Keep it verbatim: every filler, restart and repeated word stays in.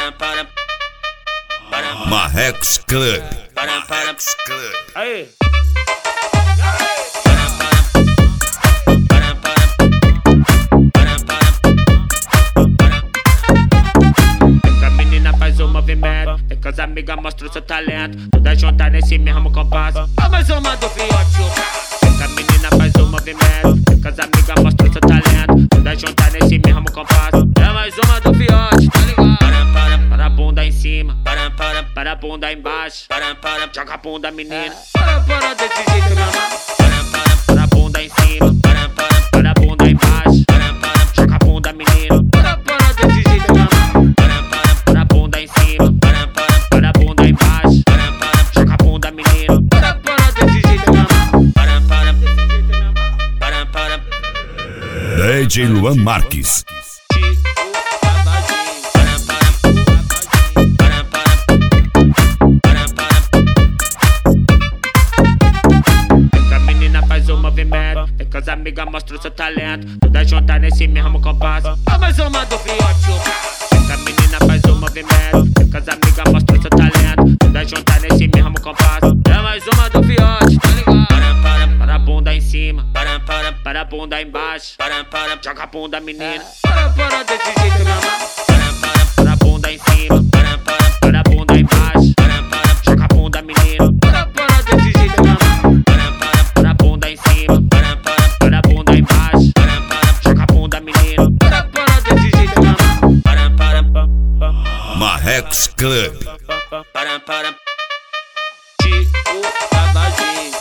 Marrex Club. Marrex Club. Aí. A menina faz o movimento, tem que as amigas mostram seu talento. Toda junta nesse mesmo compasso. É mais uma do fiote. A menina faz o movimento, tem que as amigas mostram seu talento. Toda junta nesse mesmo compasso. É mais uma do fiote, tá ligado? Para, para, para a bunda em cima, para, para, para a bunda embaixo, para, para, joga a bunda menina. Para, para desse jeito, meu amor. Para, para, para a bunda em cima, para, para, para a bunda embaixo, para, para, joga a bunda menina. Para, para desse jeito, meu amor. Para, para, para a bunda em cima, para, para, para a bunda embaixo, para, para, joga a bunda menina. Para, para desse jeito, meu amor. Para, para, para, para. D J Luan Marques. Tem que as amigas mostram seu talento. Toda junta nesse mesmo compasso. É mais uma do fiote. Tem que a menina faz o movimento. Tem que as amigas mostram seu talento. Toda junta nesse mesmo compasso. É mais uma do fiote, tá ligado? Para, para, para a bunda em cima. Para, para, para a bunda embaixo. Para, para, joga a bunda menina. Para, para desse jeito, meu amor. Para, para, para a bunda em cima. Para, para, para a bunda embaixo. Para, para, joga a bunda menina. Para, para desse jeito, meu amor. Para, para, para a bunda em cima. Para, para, para a bunda embaixo. Para, para, joga a bunda menina. Para, para desse jeito, meu amor. Para, para, para. Marrex Club. Para, para. Tipo, tabagem.